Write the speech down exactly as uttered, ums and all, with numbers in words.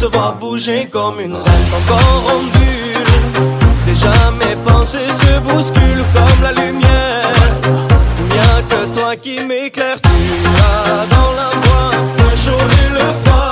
te vois bouger comme une reine encore en bulle. Déjà mes pensées se bousculent comme la lumière. Il n'y a que toi qui m'éclaire. Tu as dans la voix le chaud et le froid.